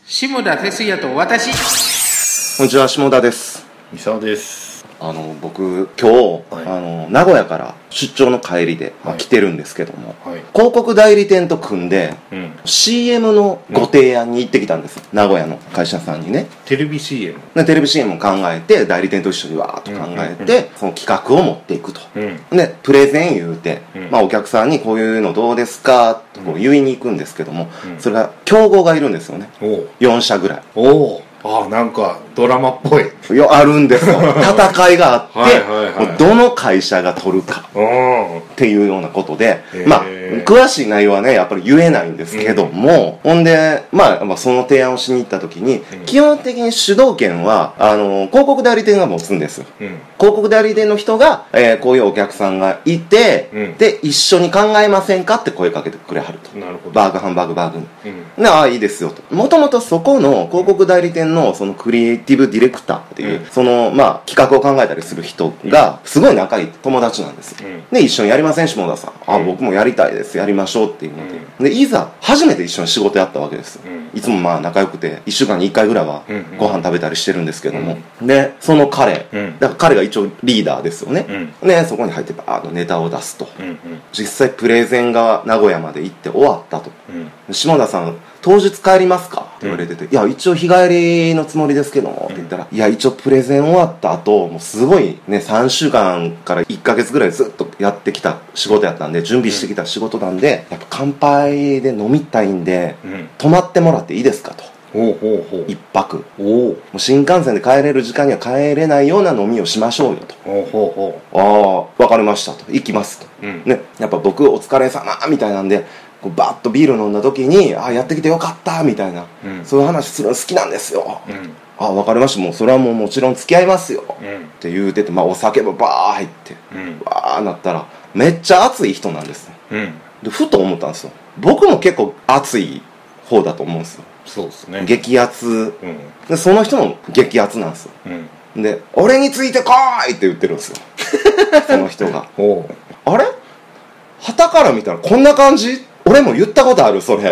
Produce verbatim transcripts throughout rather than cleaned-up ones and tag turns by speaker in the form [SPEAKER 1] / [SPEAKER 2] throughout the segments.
[SPEAKER 1] 下田哲也と私。
[SPEAKER 2] こんにちは、下田です。
[SPEAKER 3] 三沢です。
[SPEAKER 2] あの僕今日、はい、あの名古屋から出張の帰りで、まあはい、来てるんですけども、はい、広告代理店と組んで、うん、シーエム のご提案に行ってきたんです、うん、名古屋の会社さんにね。
[SPEAKER 3] テレビ シーエム
[SPEAKER 2] でテレビ シーエム を考えて代理店と一緒にわーっと考えて、うんうんうん、その企画を持っていくと、うん、でプレゼン言うて、うんまあ、お客さんにこういうのどうですかとこう言いに行くんですけども、うん、それが競合がいるんですよね。よんしゃぐらい。
[SPEAKER 3] おああ、なんかドラマっぽい。
[SPEAKER 2] いや、あるんですよ。戦いがあって、はいはいはい、どの会社が取るかっていうようなことで、まあ詳しい内容はねやっぱり言えないんですけども、うん、ほんで、まあ、まあその提案をしに行った時に、うん、基本的に主導権はあの広告代理店が持つんです、うん、広告代理店の人が、えー、こういうお客さんがいて、うん、で一緒に考えませんかって声かけてくれはると。なるほど。バーグハンバーグバーグに、うん、でああいいですよと。もともとそこの広告代理店のそのクリエイティブディレクターっていう、うん、そのまあ企画を考えたりする人がすごい仲いい友達なんですよ、うん、で一緒にやりません下田さん、あ、うん、僕もやりたいですやりましょうっていうので、うん、でいざ初めて一緒に仕事やったわけです、うん、いつもまあ仲良くていっしゅうかんにいっかいぐらいはご飯食べたりしてるんですけども、うん、でその彼、うん、だから彼が一応リーダーですよね、うん、でそこに入ってバーッとネタを出すと、うんうん、実際プレゼンが名古屋まで行って終わったと、うん、下田さん当日帰りますかって言われてて、うん、いや一応日帰りのつもりですけども、うん、って言ったら、いや一応プレゼン終わった後もうすごいねさんしゅうかんからいっかげつぐらいずっとやってきた仕事やったんで、準備してきた仕事なんで、うん、やっぱ乾杯で飲みたいんで、うん、泊まってもらっていいですかと。ほうほうほう。一泊。おもう新幹線で帰れる時間には帰れないような飲みをしましょうよと。ほうほうほう。ああ分かりましたと。行きますと、うん、ね、やっぱ僕お疲れ様みたいなんでこうバッとビール飲んだ時に、ああやってきてよかったみたいな、うん、そういう話するの好きなんですよ、うん、ああ分かりました、もうそれはもうもちろん付き合いますよ、うん、って言うてて、まあお酒もバー入って、うん、バーなったらめっちゃ熱い人なんです、うん、でふと思ったんですよ。僕も結構熱い方だと思うんですよ。
[SPEAKER 3] そうですね。
[SPEAKER 2] 激熱、うん、でその人も激熱なんですよ、うん、で俺についてこーいって言ってるんですよその人がおあれ旗から見たらこんな感じ？俺も言ったことあるそれあ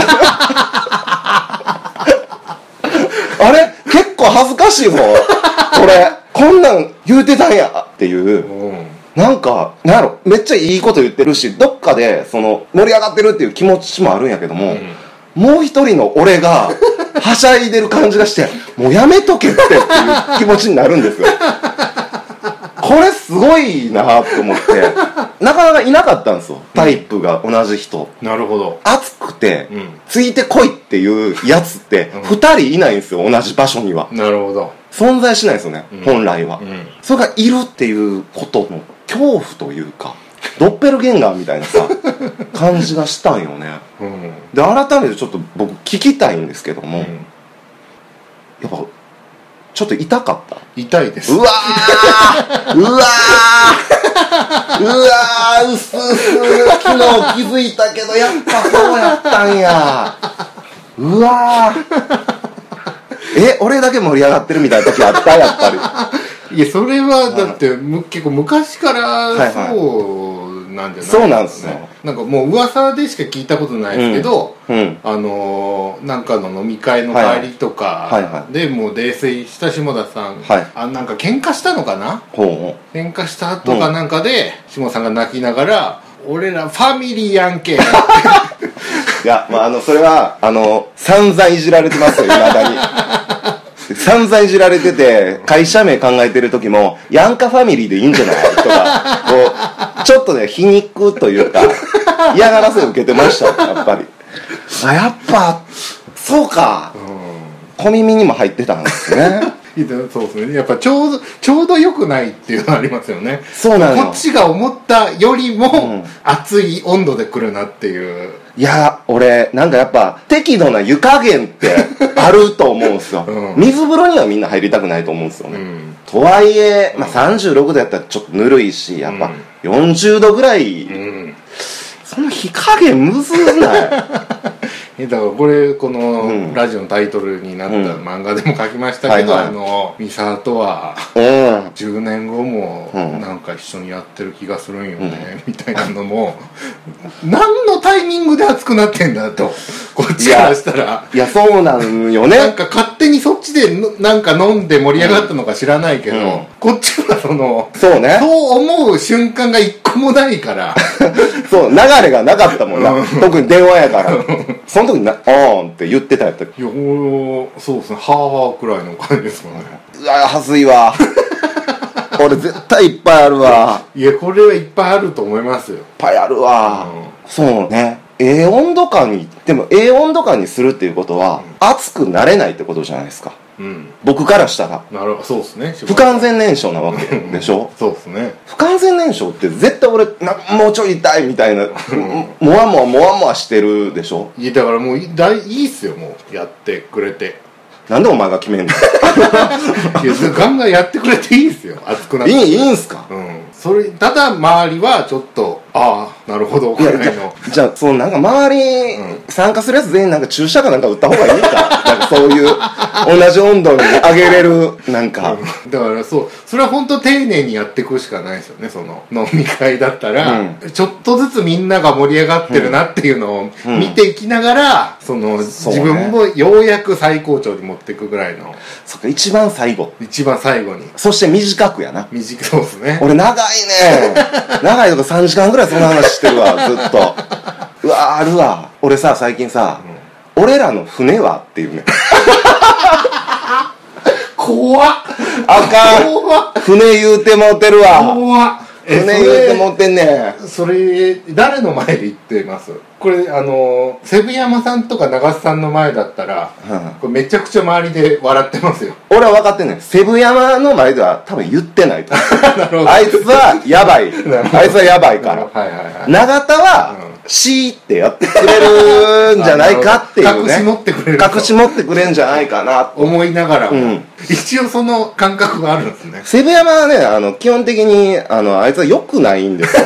[SPEAKER 2] れ結構恥ずかしいぞこれこんなん言うてたんやっていう、うん、なんかなんやろめっちゃいいこと言ってるし、どっかでその盛り上がってるっていう気持ちもあるんやけども、うん、もう一人の俺がはしゃいでる感じがしてもうやめとけってっていう気持ちになるんですよこれすごいなと思ってなかなかいなかったんですよ、タイプが同じ人、
[SPEAKER 3] うん、なるほど。
[SPEAKER 2] 熱くて、うん、ついてこいっていうやつってふたりいないんですよ、同じ場所には。
[SPEAKER 3] なるほど。
[SPEAKER 2] 存在しないですよね、うん、本来は、うん、それがいるっていうことの恐怖というかドッペルゲンガーみたいなさ感じがしたんよね、うん、で改めてちょっと僕聞きたいんですけども、うん、やっぱちょっと痛かった？
[SPEAKER 3] 痛いです。
[SPEAKER 2] うわーうわーうわーうすうす昨日気づいたけどやっぱそうやったんや。うわーえ俺だけ盛り上がってるみたいな時あったやっぱ
[SPEAKER 3] り。いやそれはだってむ結構昔からそう、はいはいなんじゃない、
[SPEAKER 2] そうなんですよ。
[SPEAKER 3] なんかもう噂でしか聞いたことないですけど、うんうん、あのー、なんかの飲み会の帰りとかでもう泥酔した下田さん、はい、あなんか喧嘩したのかな、ほうほう喧嘩した後かなんかで、うん、下田さんが泣きながら俺らファミリーやんけい
[SPEAKER 2] や、まあ、あのそれはあの散々いじられてますよ未だに散々いじられてて会社名考えてる時もヤンカファミリーでいいんじゃないとかこうちょっとね皮肉というか嫌がらせを受けてましたやっぱり。あやっぱそうか、うん、小耳にも入ってたんですね
[SPEAKER 3] そうですね。やっぱちょうどちょうど良くないっていうのありますよね。
[SPEAKER 2] そうなのよ。
[SPEAKER 3] こっちが思ったよりも、うん、熱い温度で来るなっていう。
[SPEAKER 2] いや俺なんかやっぱ適度な湯加減ってあると思うんですよ、うん、水風呂にはみんな入りたくないと思うんですよね、うん、とはいえ、まあ、さんじゅうろくどやったらちょっとぬるいしやっぱよんじゅうどぐらい、うん、その火加減むずない
[SPEAKER 3] いだからこれこのラジオのタイトルになった漫画でも書きましたけど、あのミサとはじゅうねんごもなんか一緒にやってる気がするんよね、みたいなのも何のタイミングで熱くなってんだとこっちからしたら、
[SPEAKER 2] いやそうなんよね。
[SPEAKER 3] なんか勝手にそっちでなんか飲んで盛り上がったのか知らないけど、こっちはそのそうね、そう思う瞬間が一個もないから
[SPEAKER 2] そう流れがなかったもんな、特に電話やからその時な「あーん」って言ってたやったっけ。
[SPEAKER 3] いやそうですね、はーはーくらいの感じですかね。
[SPEAKER 2] うわはずいわ俺絶対いっぱいあるわ。
[SPEAKER 3] いやこれはいっぱいあると思いますよ。いっ
[SPEAKER 2] ぱいあるわ、うん、そうね。ええ温度感にでもええ温度感にするっていうことは、うん、熱くなれないってことじゃないですか、うん、僕からしたら。
[SPEAKER 3] なるほど、そうですね。
[SPEAKER 2] 不完全燃焼なわけでしょ
[SPEAKER 3] そうですね。
[SPEAKER 2] 不完全燃焼って絶対俺なもうちょい痛いみたいなもわもわもわもわしてるでしょ。
[SPEAKER 3] いやだからもういだいいいっすよ、もうやってくれて。
[SPEAKER 2] なんでお前が決めんのい
[SPEAKER 3] やガンガンやってくれていいっすよ、熱くなって。
[SPEAKER 2] いいいいんすか。
[SPEAKER 3] うん、それただ周りはちょっとああなるほどぐらいの。
[SPEAKER 2] じゃあそのなんか周り、うん、参加するやつ全員なんか注射かなんか打った方がいいかなんかそういう同じ温度に上げれるなんか、
[SPEAKER 3] うん、だからそうそれは本当丁寧にやっていくしかないですよね。その飲み会だったら、うん、ちょっとずつみんなが盛り上がってるなっていうのを見ていきながら、うん、その、ね、自分もようやく最高潮に持っていくぐらいの。
[SPEAKER 2] そっか、一番最後
[SPEAKER 3] 一番最後に。
[SPEAKER 2] そして短くやな。
[SPEAKER 3] 短そうですね。
[SPEAKER 2] 俺長いね長いとかさんじかんぐらいその話してるわずっと。うわあるわ。俺さ最近さ、うん、俺らの船はっていうね
[SPEAKER 3] 怖っ。
[SPEAKER 2] あかん。
[SPEAKER 3] 怖っ。
[SPEAKER 2] 船言うてもうてるわ。
[SPEAKER 3] 怖っ。
[SPEAKER 2] 船言うてもうてんねん。
[SPEAKER 3] それ誰の前で言ってます？これあのセブ山さんとか長須さんの前だったら、うん、これめちゃくちゃ周りで笑ってますよ。
[SPEAKER 2] 俺は分かってんねん。セブ山の前では多分言ってないとあいつはやばいあいつはやばいから、はいはいはい、永田は、うんシーってやってくれるんじゃないかっていうね。
[SPEAKER 3] 隠し持ってくれる。
[SPEAKER 2] 隠し持ってくれんじゃないかな
[SPEAKER 3] 思いながらも、うん、一応その感覚があるんですね。
[SPEAKER 2] セブ山はね、あの基本的にあのあいつは良くないんですよ。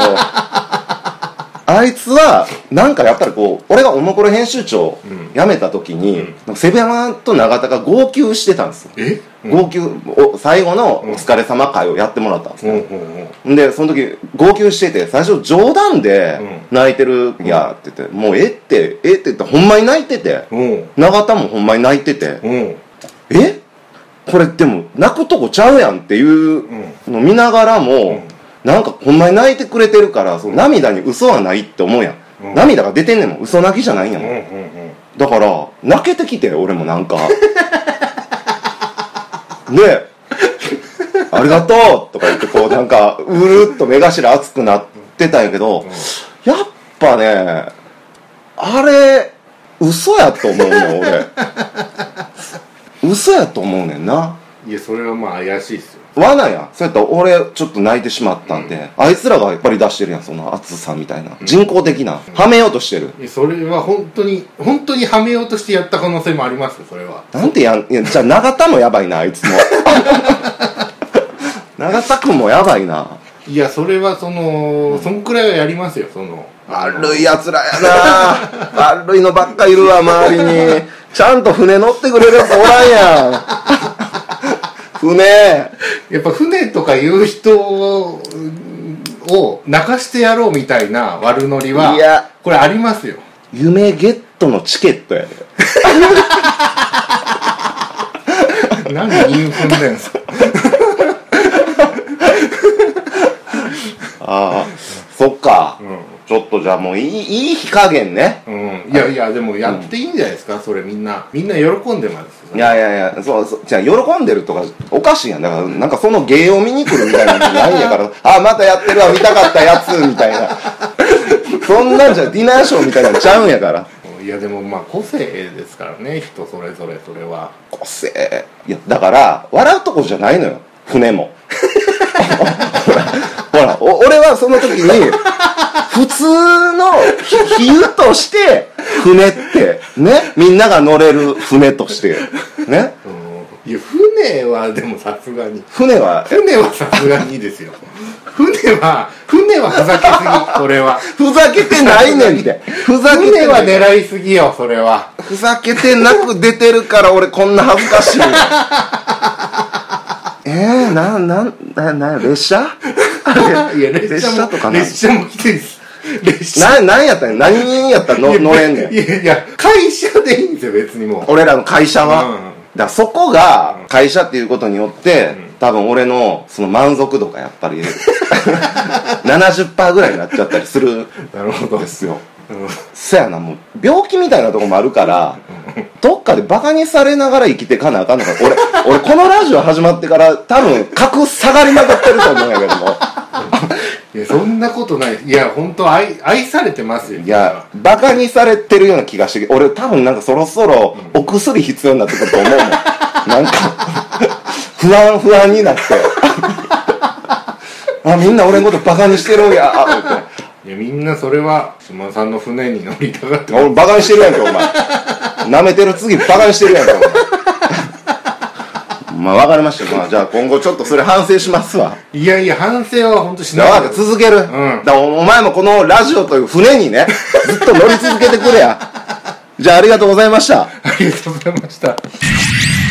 [SPEAKER 2] あのあいつはなんかやっぱりこう俺がおもころ編集長辞めた時に、うん、セブ山と永田が号泣してたんですよ。え？号泣お最後のお疲れ様会をやってもらったんですね、うん、でその時号泣してて最初冗談で泣いてるやって言って、もうえってえって言ってほんまに泣いてて、永田もほんまに泣いてて、えこれでも泣くとこちゃうやんっていうの見ながらも、なんかほんまに泣いてくれてるからその涙に嘘はないって思うやん、涙が出てんねんもん、嘘泣きじゃないんやもん、だから泣けてきて俺もなんかでありがとうとか言ってこうなんかうるっと目頭熱くなってたんやけど、やっぱねあれ嘘やと思うねん俺嘘やと思うねんな。
[SPEAKER 3] いやそれはまあ怪しいっすよ。
[SPEAKER 2] 罠や。そうやったら俺ちょっと泣いてしまったんで、うん、あいつらがやっぱり出してるやんその熱さみたいな、うん、人工的な、うん、はめようとしてる。
[SPEAKER 3] いやそれは本当に本当にはめようとしてやった可能性もありますよ。それは
[SPEAKER 2] なんてやん。いやじゃあ永田もやばいなあいつも永田君もやばいな。
[SPEAKER 3] いやそれはその、うん、そんくらいはやりますよ。その
[SPEAKER 2] 悪いやつらやな悪いのばっかいるわ周りに。ちゃんと船乗ってくれるやつおらんやん船
[SPEAKER 3] やっぱ船とかいう人を泣かしてやろうみたいな悪ノリは、いやこれありますよ。
[SPEAKER 2] 夢ゲットのチケットやで
[SPEAKER 3] 何韻踏んでんすか
[SPEAKER 2] ああそっか、うん、ちょっとじゃあもういいいい火加減ね、
[SPEAKER 3] うん、いやいやでもやっていいんじゃないですか、うん、それみんなみんな喜んでます、
[SPEAKER 2] ね、いやいやいやそうそうじゃあ喜んでるとかおかしいやん。だからなんかその芸を見に来るみたいなんじゃないんやからあまたやってるわ見たかったやつみたいなそんなんじゃディナーショーみたいなのちゃうんやから。
[SPEAKER 3] いやでもまあ個性ですからね人それぞれ。それは
[SPEAKER 2] 個性。いやだから笑うとこじゃないのよ船もほらお俺はその時に普通の比喩として船ってねみんなが乗れる船としてね、
[SPEAKER 3] うん、いや船はでもさすがに
[SPEAKER 2] 船は
[SPEAKER 3] 船はさすがにですよ船は船はふざけすぎそれは
[SPEAKER 2] ふざけてないねんってふざけて
[SPEAKER 3] 船は狙いすぎよそれは
[SPEAKER 2] ふざけてなく出てるから俺こんな恥ずかしいえー、な、な、な、な、列車あ
[SPEAKER 3] れいや列車も
[SPEAKER 2] 列車とかな
[SPEAKER 3] 列車も来てるし列
[SPEAKER 2] 車な、なんやったん何人やったらの乗れんねん
[SPEAKER 3] いやいや会社でいいんですよ別にもう
[SPEAKER 2] 俺らの会社は、うん、だからそこが
[SPEAKER 3] うん、
[SPEAKER 2] 会社っていうことによって、うん、多分俺のその満足度がやっぱりななじゅっパーセント ぐらいになっちゃったりするんですようん、そやなもう病気みたいなとこもあるからどっかでバカにされながら生きていかなあかんのか俺俺このラジオ始まってから多分格下がりまくってると思うんやけども
[SPEAKER 3] いやそんなことないいや本当愛愛されてますよ
[SPEAKER 2] いやバカにされてるような気がして俺多分なんかそろそろお薬必要になってくると思うもんなんか不安不安になってあみんな俺のことバカにしてるんやって
[SPEAKER 3] いやみんなそれは島さんの船に乗りたがって
[SPEAKER 2] 俺バカにしてるやんけお前舐めてる次バカにしてるやんけお前まあ分かりました、まあ、じゃあ今後ちょっとそれ反省しますわ
[SPEAKER 3] いやいや反省は本当しない
[SPEAKER 2] 分かった続ける、うん、だからお前もこのラジオという船にねずっと乗り続けてくれやじゃあありがとうございました
[SPEAKER 3] ありがとうございました